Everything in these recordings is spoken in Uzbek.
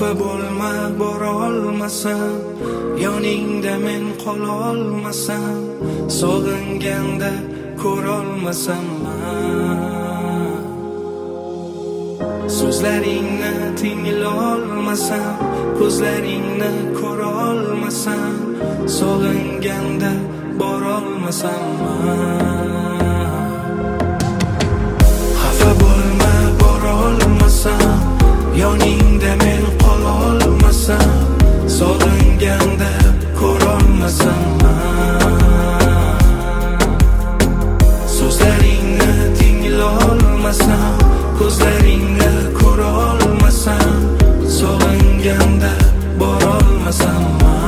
Xafa bo'lma, borolmasam, yoningda men qololmasam, sog'inganda ko'rolmasam, so'zlaringni tinglolmasam, ko'zlaringni ko'rolmasam, sog'inganda borolmasam, xafa bo'lma, borolmasam, yoningda men qololmasam, sog'inganda ko'rolmasam, so'zlaringni tinglolmasam, ko'zlaringni ko'rolmasam, sog'inganda borolmasam,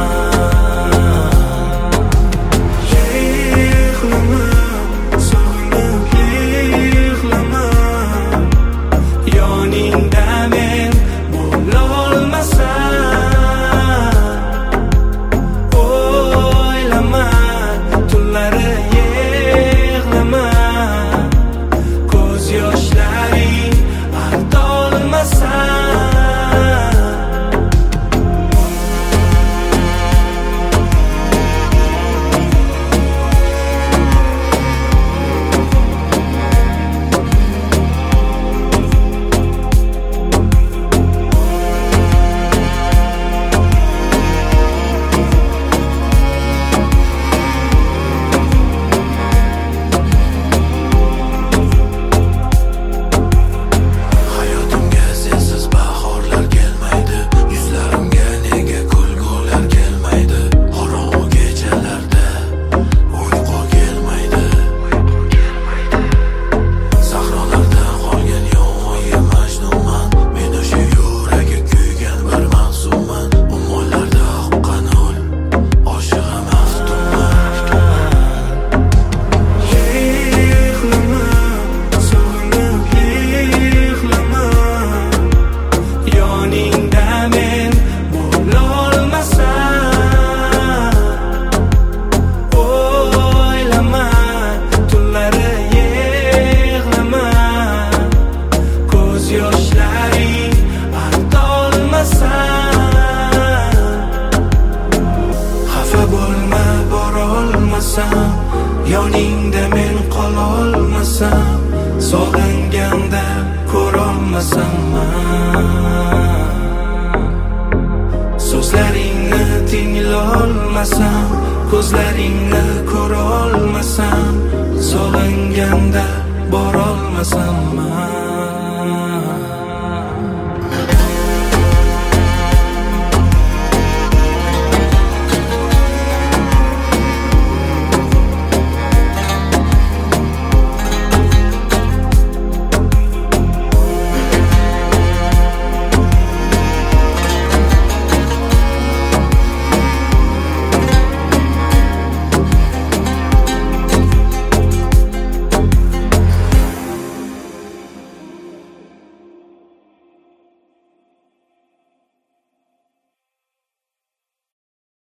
yoningda men qololmasam, sog'inganda ko'rolmasam, so'zlaringni tinglolmasam, ko'zlaringni ko'rolmasam, sog'inganda borolmasam.